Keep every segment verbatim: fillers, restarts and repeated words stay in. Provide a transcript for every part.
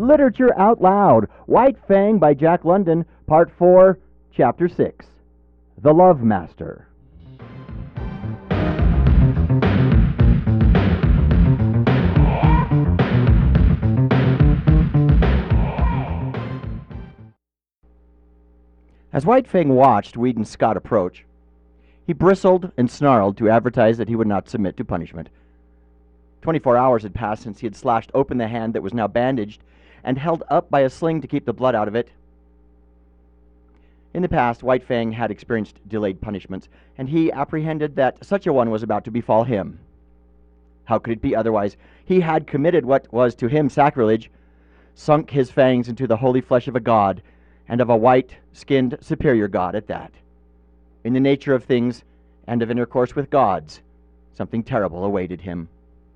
Literature Out Loud, White Fang by Jack London, Part four, Chapter six, The Love Master. As White Fang watched Weed and Scott approach, he bristled and snarled to advertise that he would not submit to punishment. Twenty-four hours had passed since he had slashed open the hand that was now bandaged and held up by a sling to keep the blood out of it. In the past, White Fang had experienced delayed punishments, and he apprehended that such a one was about to befall him. How could it be otherwise? He had committed what was to him sacrilege, sunk his fangs into the holy flesh of a god, and of a white-skinned superior god at that. In the nature of things and of intercourse with gods, something terrible awaited him.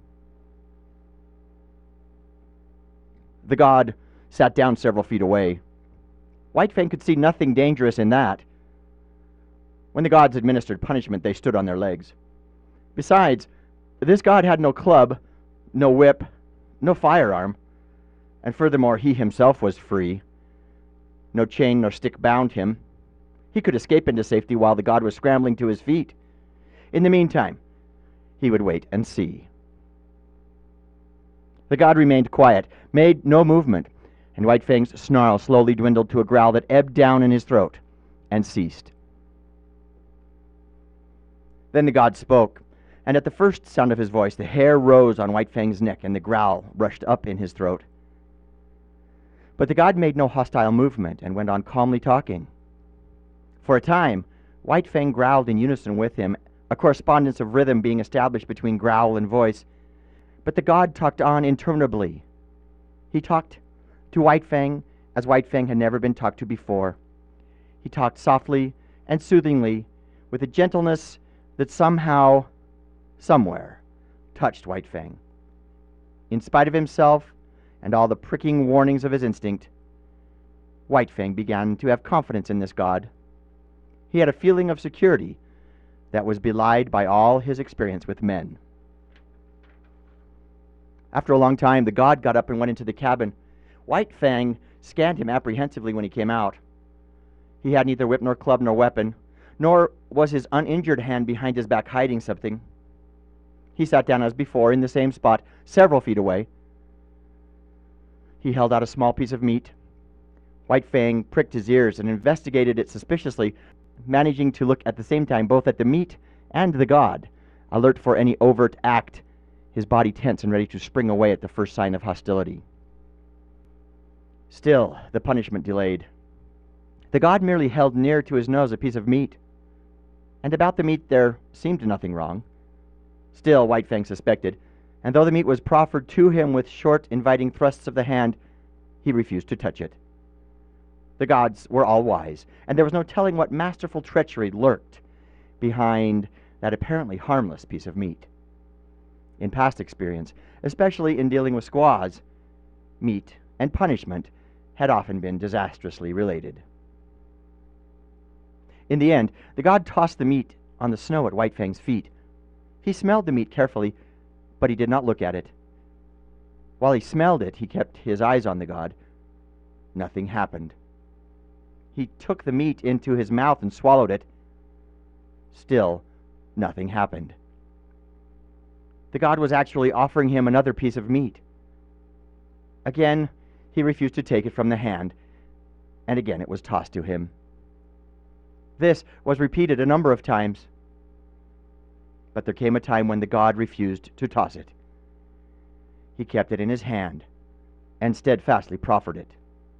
The god sat down several feet away. White Fang could see nothing dangerous in that. When the gods administered punishment, they stood on their legs. Besides, this god had no club, no whip, no firearm, and furthermore, he himself was free. No chain nor stick bound him. He could escape into safety while the god was scrambling to his feet. In the meantime, he would wait and see. The god remained quiet, made no movement, and White Fang's snarl slowly dwindled to a growl that ebbed down in his throat and ceased. Then the god spoke, and at the first sound of his voice, the hair rose on White Fang's neck and the growl rushed up in his throat. But the god made no hostile movement and went on calmly talking. For a time, White Fang growled in unison with him, a correspondence of rhythm being established between growl and voice. But the god talked on interminably. He talked to White Fang as White Fang had never been talked to before. He talked softly and soothingly, with a gentleness that somehow, somewhere, touched White Fang. In spite of himself and all the pricking warnings of his instinct, White Fang began to have confidence in this god. He had a feeling of security that was belied by all his experience with men. After a long time, the god got up and went into the cabin. White Fang scanned him apprehensively when he came out. He had neither whip nor club nor weapon, nor was his uninjured hand behind his back hiding something. He sat down as before in the same spot, several feet away. He held out a small piece of meat. White Fang pricked his ears and investigated it suspiciously, managing to look at the same time both at the meat and the god, alert for any overt act, his body tense and ready to spring away at the first sign of hostility. Still, the punishment delayed. The god merely held near to his nose a piece of meat, and about the meat there seemed nothing wrong. Still, White Fang suspected, and though the meat was proffered to him with short, inviting thrusts of the hand, he refused to touch it. The gods were all wise, and there was no telling what masterful treachery lurked behind that apparently harmless piece of meat. In past experience, especially in dealing with squaws, meat and punishment had often been disastrously related. In the end, the god tossed the meat on the snow at White Fang's feet. He smelled the meat carefully, but he did not look at it. While he smelled it, he kept his eyes on the god. Nothing happened. He took the meat into his mouth and swallowed it. Still, nothing happened. The god was actually offering him another piece of meat. Again, he refused to take it from the hand, and again it was tossed to him. This was repeated a number of times, but there came a time when the god refused to toss it. He kept it in his hand and steadfastly proffered it.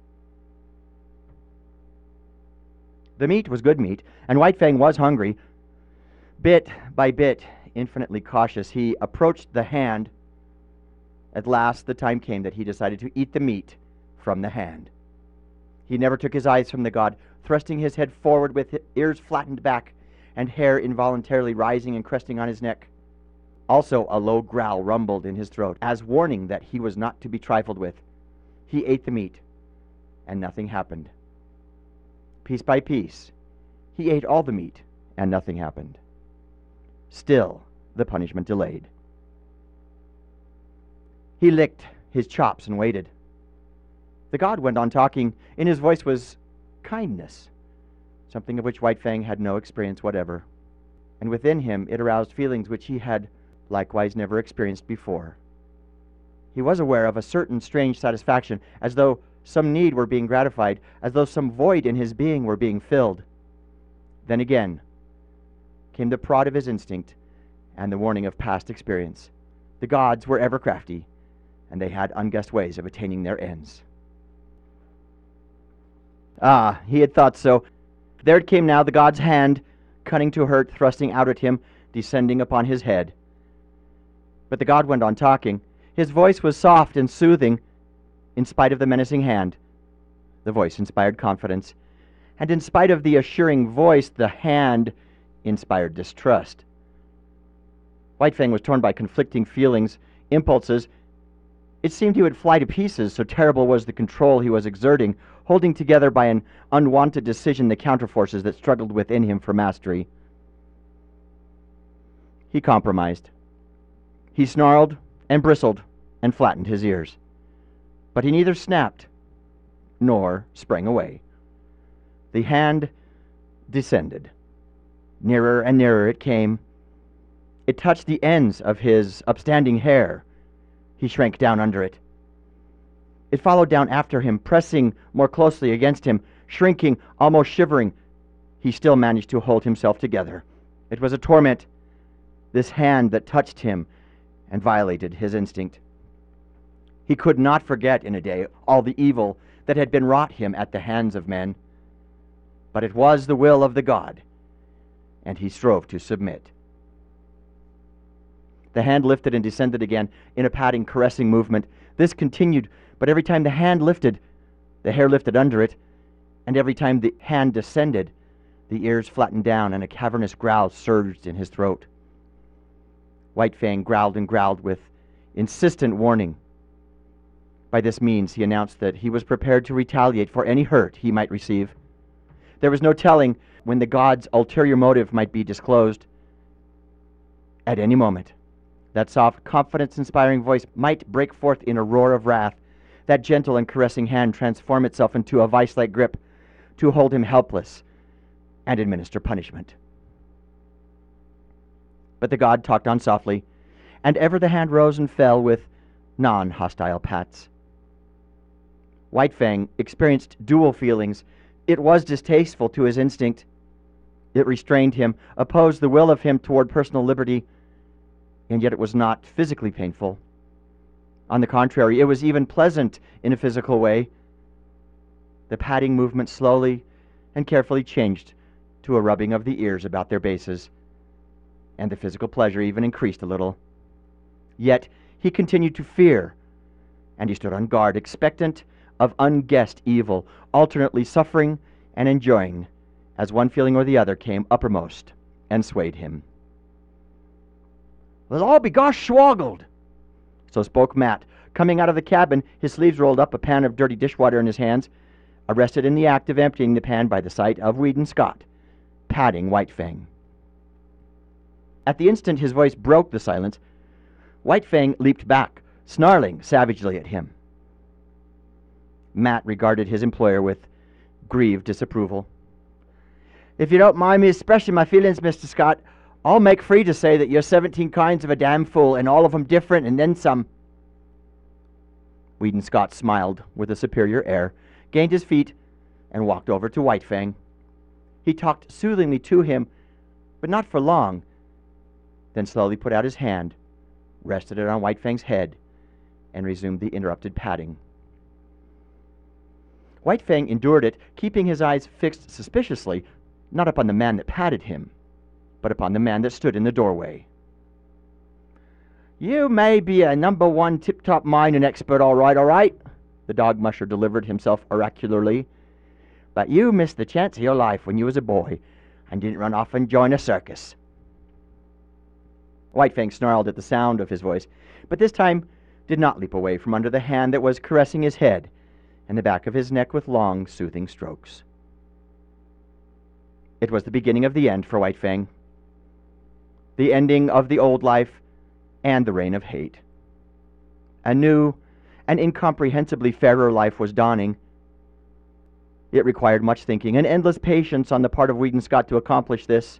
The meat was good meat, and White Fang was hungry. Bit by bit, infinitely cautious, he approached the hand. At last, the time came that he decided to eat the meat from the hand. He never took his eyes from the god, thrusting his head forward with ears flattened back and hair involuntarily rising and cresting on his neck. Also, a low growl rumbled in his throat, as warning that he was not to be trifled with. He ate the meat, and nothing happened. Piece by piece, he ate all the meat, and nothing happened. Still, the punishment delayed. He licked his chops and waited. The god went on talking. In his voice was kindness, something of which White Fang had no experience whatever. And within him it aroused feelings which he had likewise never experienced before. He was aware of a certain strange satisfaction, as though some need were being gratified, as though some void in his being were being filled. Then again came the prod of his instinct and the warning of past experience. The gods were ever crafty, and they had unguessed ways of attaining their ends. Ah, he had thought so. There it came now, the god's hand, cunning to hurt, thrusting out at him, descending upon his head. But the god went on talking. His voice was soft and soothing, in spite of the menacing hand. The voice inspired confidence, and in spite of the assuring voice, the hand inspired distrust. White Fang was torn by conflicting feelings, impulses. It seemed he would fly to pieces, so terrible was the control he was exerting, holding together by an unwanted decision the counterforces that struggled within him for mastery. He compromised. He snarled and bristled and flattened his ears. But he neither snapped nor sprang away. The hand descended. Nearer and nearer it came. It touched the ends of his upstanding hair. He shrank down under it. It followed down after him, pressing more closely against him, shrinking, almost shivering. He still managed to hold himself together. It was a torment, this hand that touched him and violated his instinct. He could not forget in a day all the evil that had been wrought him at the hands of men. But it was the will of the god, and he strove to submit. The hand lifted and descended again in a patting, caressing movement. This continued, but every time the hand lifted, the hair lifted under it, and every time the hand descended, the ears flattened down and a cavernous growl surged in his throat. White Fang growled and growled with insistent warning. By this means he announced that he was prepared to retaliate for any hurt he might receive. There was no telling when the god's ulterior motive might be disclosed. At any moment, that soft, confidence-inspiring voice might break forth in a roar of wrath, that gentle and caressing hand transform itself into a vice-like grip to hold him helpless and administer punishment. But the god talked on softly, and ever the hand rose and fell with non-hostile pats. White Fang experienced dual feelings. It was distasteful to his instinct. It restrained him, opposed the will of him toward personal liberty, and yet it was not physically painful. On the contrary, it was even pleasant in a physical way. The patting movement slowly and carefully changed to a rubbing of the ears about their bases, and the physical pleasure even increased a little. Yet he continued to fear, and he stood on guard, expectant of unguessed evil, alternately suffering and enjoying, as one feeling or the other came uppermost and swayed him. "Well, I'll be gosh swoggled," so spoke Matt, coming out of the cabin, his sleeves rolled up, a pan of dirty dishwater in his hands, arrested in the act of emptying the pan by the sight of Weedon Scott, patting White Fang. At the instant his voice broke the silence, White Fang leaped back, snarling savagely at him. Matt regarded his employer with grieved disapproval. "If you don't mind me expressing my feelings, Mister Scott, I'll make free to say that you're seventeen kinds of a damn fool, and all of 'em different, and then some." Weedon Scott smiled with a superior air, gained his feet, and walked over to White Fang. He talked soothingly to him, but not for long, then slowly put out his hand, rested it on White Fang's head, and resumed the interrupted patting. White Fang endured it, keeping his eyes fixed suspiciously, not upon the man that patted him, but upon the man that stood in the doorway. "You may be a number one tip-top mining expert, all right, all right," the dog musher delivered himself oracularly, "but you missed the chance of your life when you was a boy and didn't run off and join a circus." White Fang snarled at the sound of his voice, but this time did not leap away from under the hand that was caressing his head and the back of his neck with long, soothing strokes. It was the beginning of the end for White Fang, the ending of the old life and the reign of hate. A new An incomprehensibly fairer life was dawning. It required much thinking and endless patience on the part of Weedon Scott to accomplish this.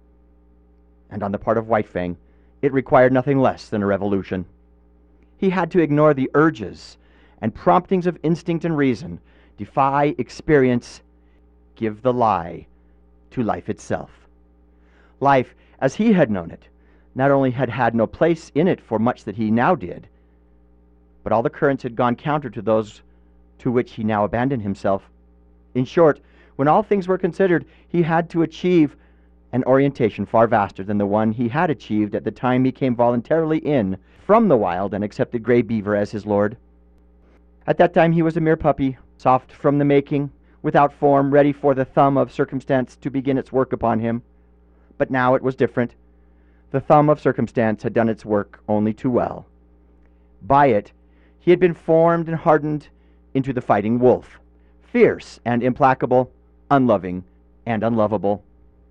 And on the part of White Fang, it required nothing less than a revolution. He had to ignore the urges and promptings of instinct and reason, defy experience, give the lie to life itself. Life, as he had known it, not only had had no place in it for much that he now did, but all the currents had gone counter to those to which he now abandoned himself. In short, when all things were considered, he had to achieve an orientation far vaster than the one he had achieved at the time he came voluntarily in from the wild and accepted Grey Beaver as his lord. At that time he was a mere puppy, soft from the making, without form, ready for the thumb of circumstance to begin its work upon him. But now it was different. The thumb of circumstance had done its work only too well. By it, he had been formed and hardened into the fighting wolf, fierce and implacable, unloving and unlovable.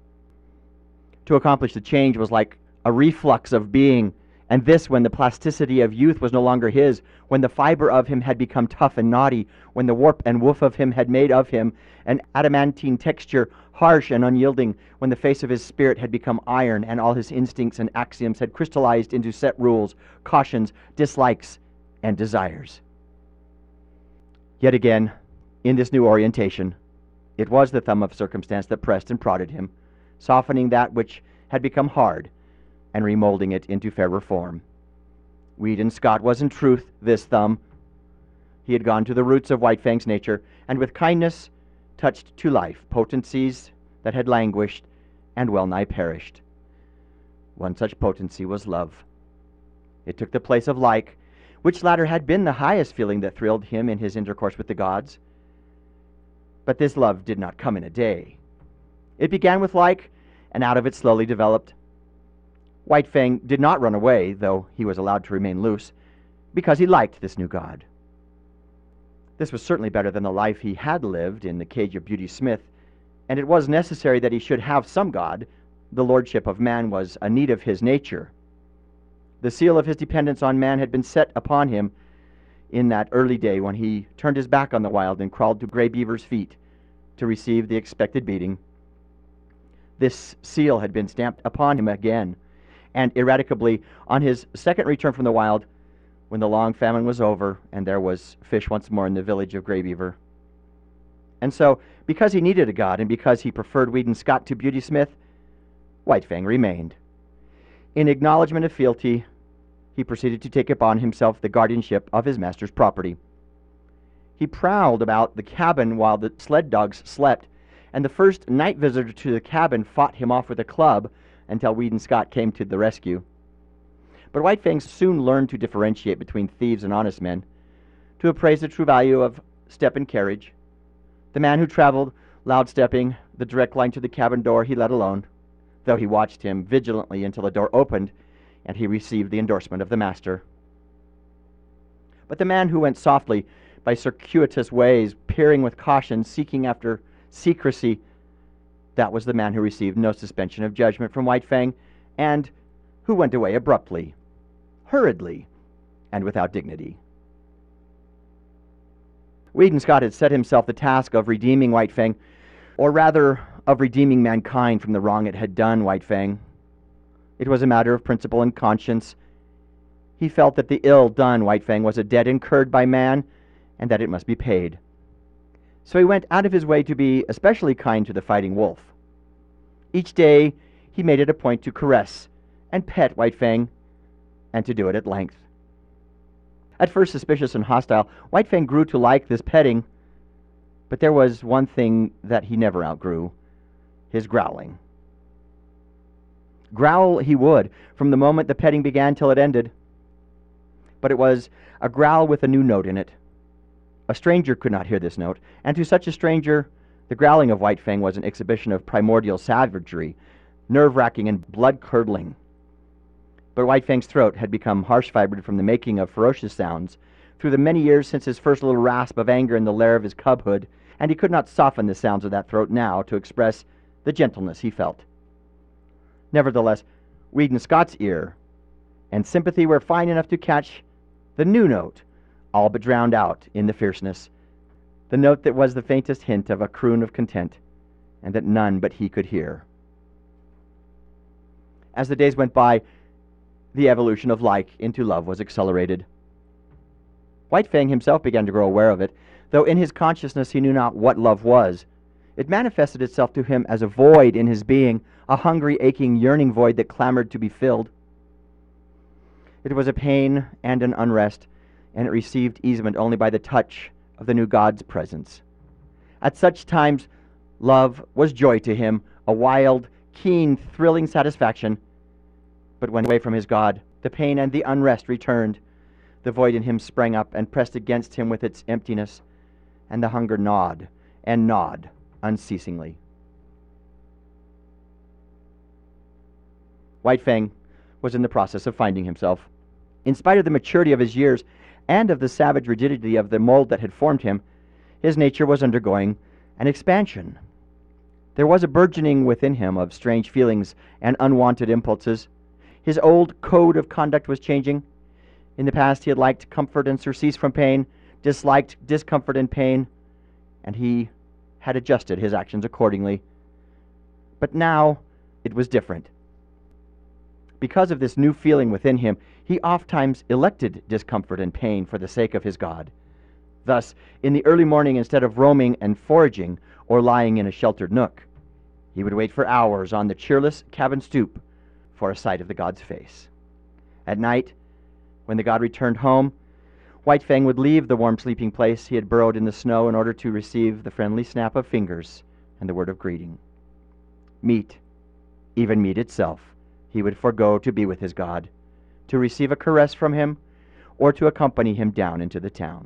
To accomplish the change was like a reflux of being, and this when the plasticity of youth was no longer his, when the fiber of him had become tough and knotty, when the warp and woof of him had made of him an adamantine texture, harsh and unyielding, when the face of his spirit had become iron, and all his instincts and axioms had crystallized into set rules, cautions, dislikes, and desires. Yet again, in this new orientation, it was the thumb of circumstance that pressed and prodded him, softening that which had become hard and remolding it into fairer form. Weedon Scott was in truth this thumb. He had gone to the roots of White Fang's nature, and with kindness touched to life potencies that had languished and well nigh perished. One such potency was love. It took the place of like, which latter had been the highest feeling that thrilled him in his intercourse with the gods. But this love did not come in a day. It began with like, and out of it slowly developed. White Fang did not run away, though he was allowed to remain loose, because he liked this new god. This was certainly better than the life he had lived in the cage of Beauty Smith, and it was necessary that he should have some god. The lordship of man was a need of his nature. The seal of his dependence on man had been set upon him in that early day when he turned his back on the wild and crawled to Grey Beaver's feet to receive the expected beating. This seal had been stamped upon him again, and ineradicably on his second return from the wild, when the long famine was over and there was fish once more in the village of Grey Beaver. And so, because he needed a god and because he preferred Weedon Scott to Beauty Smith, White Fang remained. In acknowledgment of fealty, he proceeded to take upon himself the guardianship of his master's property. He prowled about the cabin while the sled dogs slept, and the first night visitor to the cabin fought him off with a club until Weedon Scott came to the rescue. But White Fang soon learned to differentiate between thieves and honest men, to appraise the true value of step and carriage. The man who traveled, loud-stepping, the direct line to the cabin door he let alone, though he watched him vigilantly until the door opened and he received the endorsement of the master. But the man who went softly, by circuitous ways, peering with caution, seeking after secrecy, that was the man who received no suspension of judgment from White Fang, and who went away abruptly, hurriedly, and without dignity. Weedon Scott had set himself the task of redeeming White Fang, or rather, of redeeming mankind from the wrong it had done White Fang. It was a matter of principle and conscience. He felt that the ill done White Fang was a debt incurred by man, and that it must be paid. So he went out of his way to be especially kind to the fighting wolf. Each day he made it a point to caress and pet White Fang, and to do it at length. At first suspicious and hostile, White Fang grew to like this petting, but there was one thing that he never outgrew: his growling. Growl he would, from the moment the petting began till it ended. But it was a growl with a new note in it. A stranger could not hear this note, and to such a stranger, the growling of White Fang was an exhibition of primordial savagery, nerve-wracking and blood-curdling. But White Fang's throat had become harsh-fibred from the making of ferocious sounds through the many years since his first little rasp of anger in the lair of his cubhood, and he could not soften the sounds of that throat now to express the gentleness he felt. Nevertheless, Weedon Scott's ear and sympathy were fine enough to catch the new note all but drowned out in the fierceness, the note that was the faintest hint of a croon of content, and that none but he could hear. As the days went by, the evolution of like into love was accelerated. White Fang himself began to grow aware of it, though in his consciousness he knew not what love was. It manifested itself to him as a void in his being, a hungry, aching, yearning void that clamored to be filled. It was a pain and an unrest, and it received easement only by the touch of the new God's presence. At such times, love was joy to him, a wild, keen, thrilling satisfaction. But when away from his God, the pain and the unrest returned. The void in him sprang up and pressed against him with its emptiness, and the hunger gnawed and gnawed unceasingly. White Fang was in the process of finding himself. In spite of the maturity of his years and of the savage rigidity of the mold that had formed him, his nature was undergoing an expansion. There was a burgeoning within him of strange feelings and unwanted impulses. His old code of conduct was changing. In the past he had liked comfort and surcease from pain, disliked discomfort and pain, and he had adjusted his actions accordingly. But now it was different. Because of this new feeling within him, he ofttimes elected discomfort and pain for the sake of his God. Thus, in the early morning, instead of roaming and foraging or lying in a sheltered nook, he would wait for hours on the cheerless cabin stoop for a sight of the God's face. At night, when the God returned home, White Fang would leave the warm sleeping place he had burrowed in the snow in order to receive the friendly snap of fingers and the word of greeting. Meat, even meat itself, he would forego to be with his God, to receive a caress from him, or to accompany him down into the town.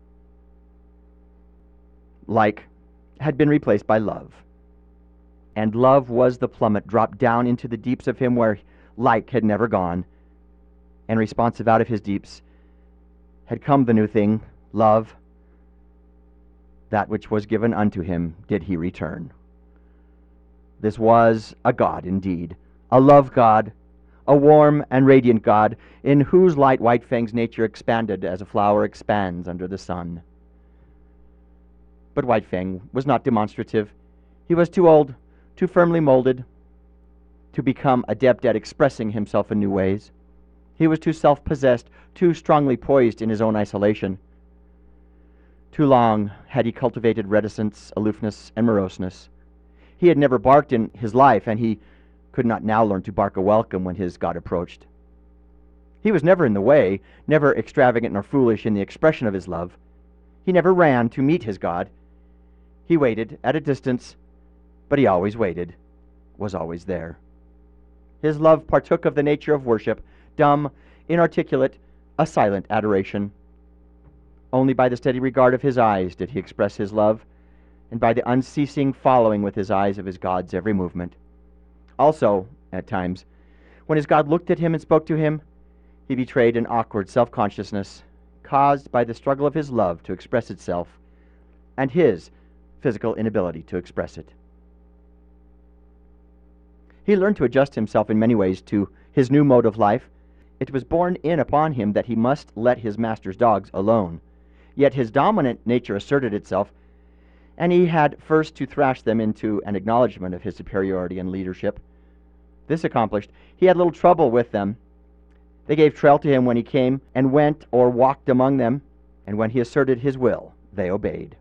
Like had been replaced by love, and love was the plummet dropped down into the deeps of him where like had never gone, and responsive out of his deeps had come the new thing, love. That which was given unto him did he return. This was a God indeed, a love God, a warm and radiant God, in whose light White Fang's nature expanded as a flower expands under the sun. But White Fang was not demonstrative. He was too old, too firmly molded, to become adept at expressing himself in new ways. He was too self-possessed, too strongly poised in his own isolation. Too long had he cultivated reticence, aloofness, and moroseness. He had never barked in his life, and he could not now learn to bark a welcome when his God approached. He was never in the way, never extravagant nor foolish in the expression of his love. He never ran to meet his God. He waited at a distance, but he always waited, was always there. His love partook of the nature of worship, dumb, inarticulate, a silent adoration. Only by the steady regard of his eyes did he express his love, and by the unceasing following with his eyes of his God's every movement. Also, at times, when his God looked at him and spoke to him, he betrayed an awkward self-consciousness caused by the struggle of his love to express itself and his physical inability to express it. He learned to adjust himself in many ways to his new mode of life. It was borne in upon him that he must let his master's dogs alone. Yet his dominant nature asserted itself, and he had first to thrash them into an acknowledgement of his superiority and leadership. This accomplished, he had little trouble with them. They gave trail to him when he came and went or walked among them, and when he asserted his will, they obeyed.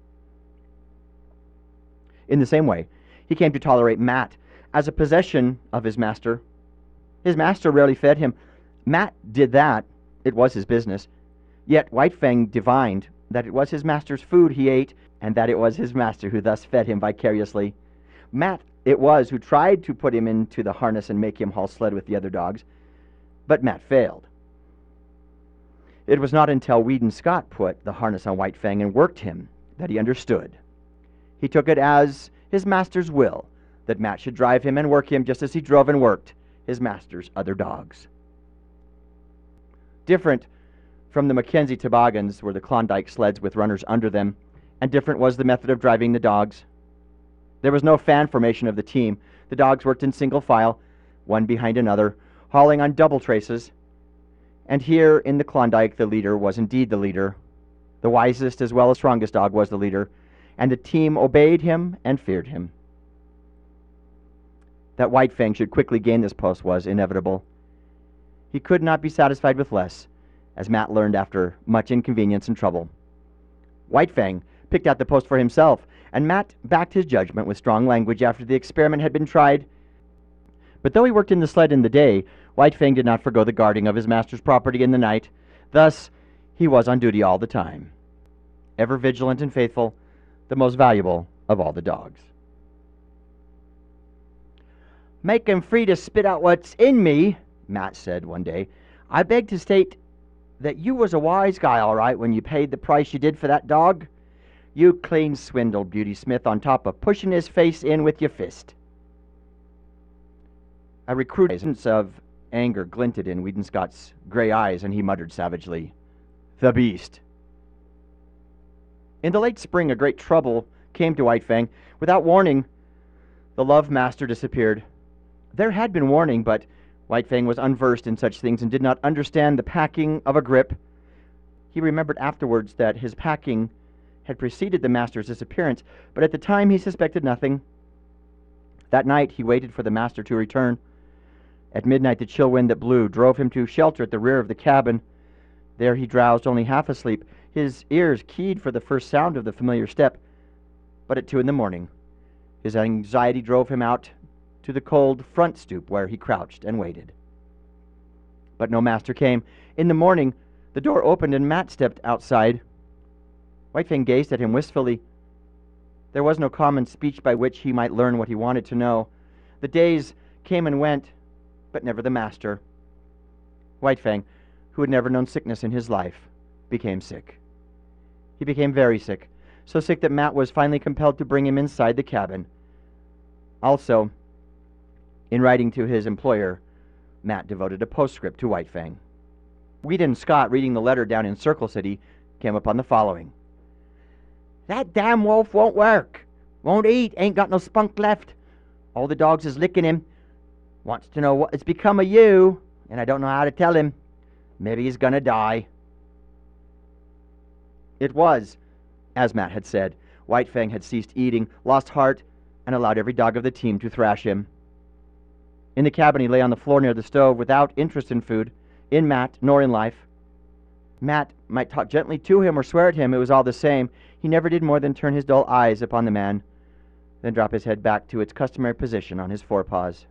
In the same way, he came to tolerate Matt as a possession of his master. His master rarely fed him. Matt did that. It was his business. Yet White Fang divined that it was his master's food he ate, and that it was his master who thus fed him vicariously. Matt it was who tried to put him into the harness and make him haul sled with the other dogs, but Matt failed. It was not until Weedon Scott put the harness on White Fang and worked him that he understood. He took it as his master's will that Matt should drive him and work him just as he drove and worked his master's other dogs. Different from the Mackenzie toboggans were the Klondike sleds with runners under them, and different was the method of driving the dogs. There was no fan formation of the team. The dogs worked in single file, one behind another, hauling on double traces. And here in the Klondike the leader was indeed the leader, The wisest as well as strongest dog was the leader, and the team obeyed him and feared him. That White Fang should quickly gain this post was inevitable. He could not be satisfied with less, as Matt learned after much inconvenience and trouble. White Fang picked out the post for himself, and Matt backed his judgment with strong language after the experiment had been tried. But though he worked in the sled in the day, White Fang did not forgo the guarding of his master's property in the night. Thus, he was on duty all the time, ever vigilant and faithful, the most valuable of all the dogs. "Make him free to spit out what's in me," Matt said one day. "I beg to state that you was a wise guy, all right, when you paid the price you did for that dog. You clean swindled Beauty Smith on top of pushing his face in with your fist." A recrudescence of anger glinted in Weedon Scott's gray eyes, and he muttered savagely, "The beast." In the late spring, a great trouble came to White Fang. Without warning, the love master disappeared. There had been warning, but White Fang was unversed in such things and did not understand the packing of a grip. He remembered afterwards that his packing had preceded the master's disappearance, but at the time he suspected nothing. That night he waited for the master to return. At midnight the chill wind that blew drove him to shelter at the rear of the cabin. There he drowsed, only half asleep, his ears keyed for the first sound of the familiar step. But at two in the morning, his anxiety drove him out to the cold front stoop where he crouched and waited. But no master came. In the morning, the door opened and Matt stepped outside. White Fang gazed at him wistfully. There was no common speech by which he might learn what he wanted to know. The days came and went, but never the master. White Fang, who had never known sickness in his life, became sick. He became very sick, so sick that Matt was finally compelled to bring him inside the cabin. Also, in writing to his employer, Matt devoted a postscript to White Fang. Weedon Scott, reading the letter down in Circle City, came upon the following. "That damn wolf won't work. Won't eat. Ain't got no spunk left. All the dogs is licking him. Wants to know what has become of you, and I don't know how to tell him. Maybe he's gonna die." It was, as Matt had said. White Fang had ceased eating, lost heart, and allowed every dog of the team to thrash him. In the cabin he lay on the floor near the stove, without interest in food, in Matt, nor in life. Matt might talk gently to him or swear at him, it was all the same. He never did more than turn his dull eyes upon the man, then drop his head back to its customary position on his forepaws.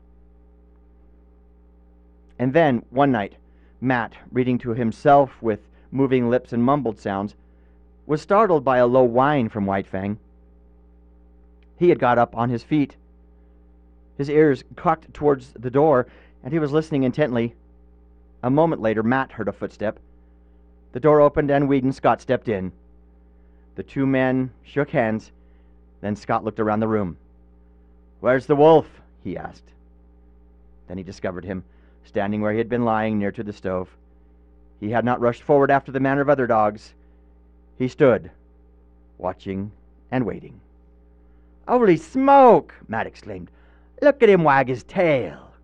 And then, one night, Matt, reading to himself with moving lips and mumbled sounds, was startled by a low whine from White Fang. He had got up on his feet, his ears cocked towards the door, and he was listening intently. A moment later, Matt heard a footstep. The door opened and Weedon Scott stepped in. The two men shook hands. Then Scott looked around the room. "Where's the wolf?" he asked. Then he discovered him, standing where he had been lying near to the stove. He had not rushed forward after the manner of other dogs. He stood, watching and waiting. "Holy smoke!" Matt exclaimed. "Look at him wag his tail."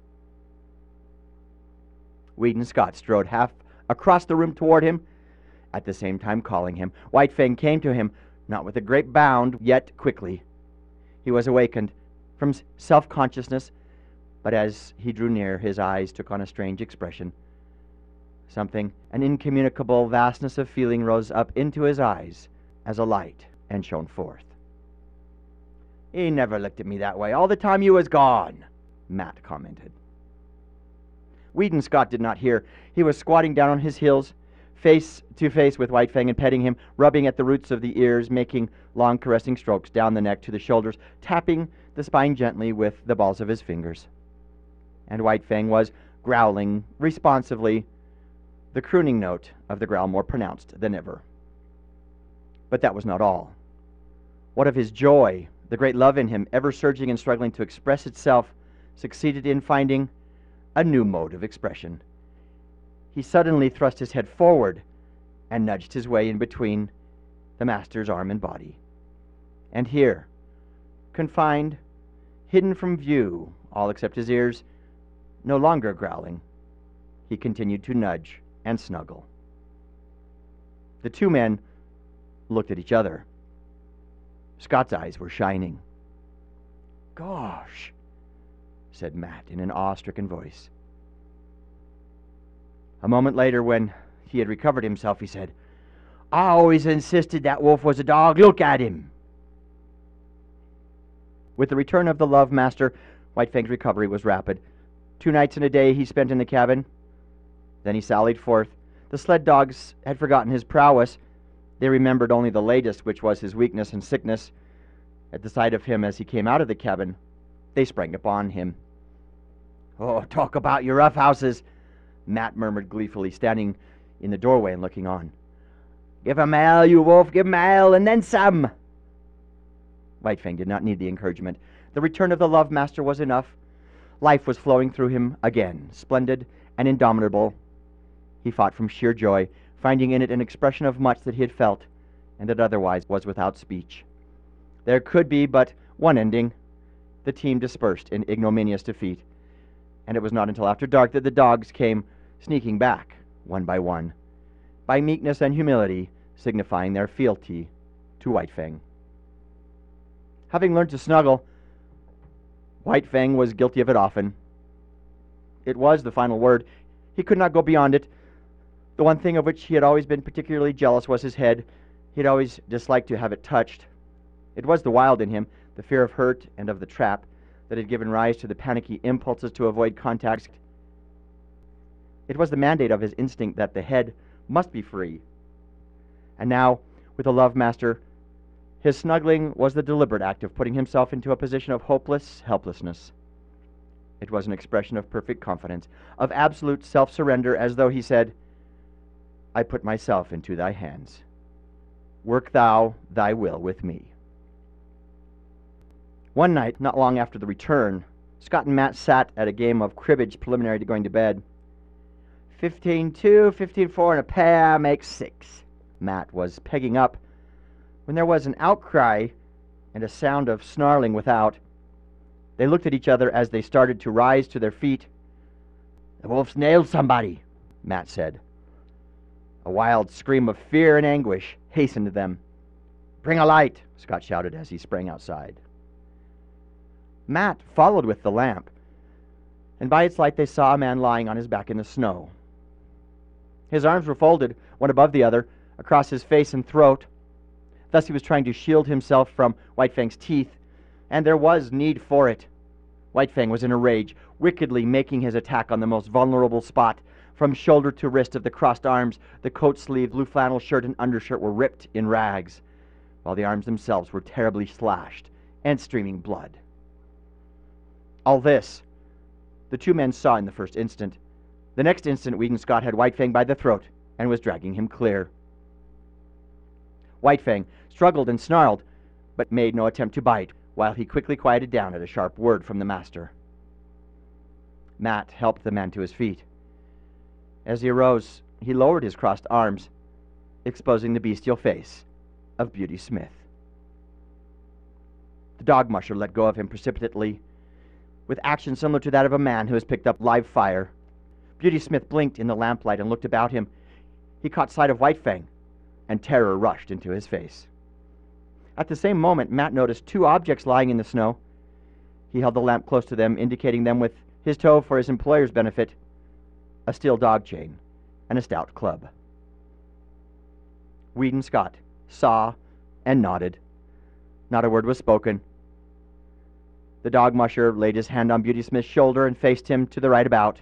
Weedon Scott strode half across the room toward him, at the same time calling him. White Fang came to him, not with a great bound, yet quickly. He was awakened from self-consciousness, but as he drew near, his eyes took on a strange expression. Something, an incommunicable vastness of feeling, rose up into his eyes as a light and shone forth. "He never looked at me that way all the time you was gone," Matt commented. Weedon Scott did not hear. He was squatting down on his heels, face to face with White Fang and petting him, rubbing at the roots of the ears, making long caressing strokes down the neck to the shoulders, tapping the spine gently with the balls of his fingers. And White Fang was growling responsively, the crooning note of the growl more pronounced than ever. But that was not all. What of his joy, the great love in him, ever surging and struggling to express itself, succeeded in finding a new mode of expression. He suddenly thrust his head forward and nudged his way in between the master's arm and body. And here, confined, hidden from view, all except his ears, no longer growling, he continued to nudge and snuggle. The two men looked at each other. Scott's eyes were shining. "Gosh," said Matt in an awe-stricken voice. A moment later, when he had recovered himself, he said, "I always insisted that wolf was a dog. Look at him." With the return of the Love Master, White Fang's recovery was rapid. Two nights and a day he spent in the cabin. Then he sallied forth. The sled dogs had forgotten his prowess. They remembered only the latest, which was his weakness and sickness. At the sight of him as he came out of the cabin, they sprang upon him. "Oh, talk about your roughhouses," Matt murmured gleefully, standing in the doorway and looking on. "Give 'em hell, you wolf, give 'em hell, and then some." White Fang did not need the encouragement. The return of the Love Master was enough. Life was flowing through him again, splendid and indomitable. He fought from sheer joy, finding in it an expression of much that he had felt, and that otherwise was without speech. There could be but one ending. The team dispersed in ignominious defeat, and it was not until after dark that the dogs came sneaking back, one by one, by meekness and humility, signifying their fealty to White Fang. Having learned to snuggle, White Fang was guilty of it often. It was the final word. He could not go beyond it. The one thing of which he had always been particularly jealous was his head. He had always disliked to have it touched. It was the wild in him, the fear of hurt and of the trap, that had given rise to the panicky impulses to avoid contact. It was the mandate of his instinct that the head must be free. And now, with the Love Master, his snuggling was the deliberate act of putting himself into a position of hopeless helplessness. It was an expression of perfect confidence, of absolute self-surrender, as though he said, "I put myself into thy hands. Work thou thy will with me." One night, not long after the return, Scott and Matt sat at a game of cribbage preliminary to going to bed. Fifteen two, fifteen four, and a pair makes six. Matt was pegging up when there was an outcry and a sound of snarling without. They looked at each other as they started to rise to their feet. "The wolf's nailed somebody," Matt said. A wild scream of fear and anguish hastened them. "Bring a light," Scott shouted as he sprang outside. Matt followed with the lamp, and by its light they saw a man lying on his back in the snow. His arms were folded, one above the other, across his face and throat. Thus he was trying to shield himself from White Fang's teeth, and there was need for it. White Fang was in a rage, wickedly making his attack on the most vulnerable spot. From shoulder to wrist of the crossed arms, the coat sleeve, blue flannel shirt, and undershirt were ripped in rags, while the arms themselves were terribly slashed and streaming blood. All this the two men saw in the first instant. The next instant, Weed and Scott had White Fang by the throat and was dragging him clear. White Fang struggled and snarled, but made no attempt to bite, while he quickly quieted down at a sharp word from the master. Matt helped the man to his feet. As he arose, he lowered his crossed arms, exposing the bestial face of Beauty Smith. The dog musher let go of him precipitately, with action similar to that of a man who has picked up live fire. Beauty Smith blinked in the lamplight and looked about him. He caught sight of White Fang, and terror rushed into his face. At the same moment, Matt noticed two objects lying in the snow. He held the lamp close to them, indicating them with his toe for his employer's benefit: a steel dog chain and a stout club. Weed and Scott saw and nodded. Not a word was spoken. The dog musher laid his hand on Beauty Smith's shoulder and faced him to the right about.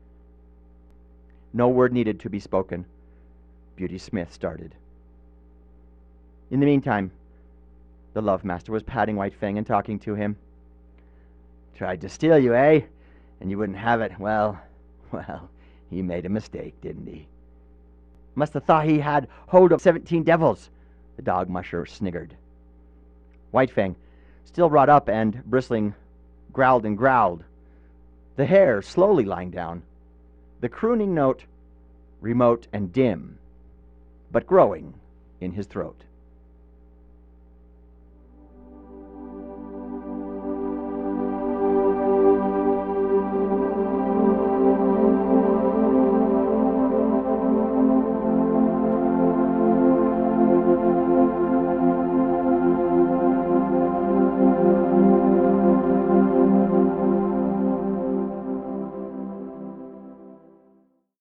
No word needed to be spoken. Beauty Smith started. In the meantime, the Love Master was patting White Fang and talking to him. "Tried to steal you, eh? And you wouldn't have it. Well, well, he made a mistake, didn't he? Must have thought he had hold of seventeen devils," the dog musher sniggered. White Fang, still wrought up and bristling, growled and growled, the hair slowly lying down, the crooning note remote and dim, but growing in his throat.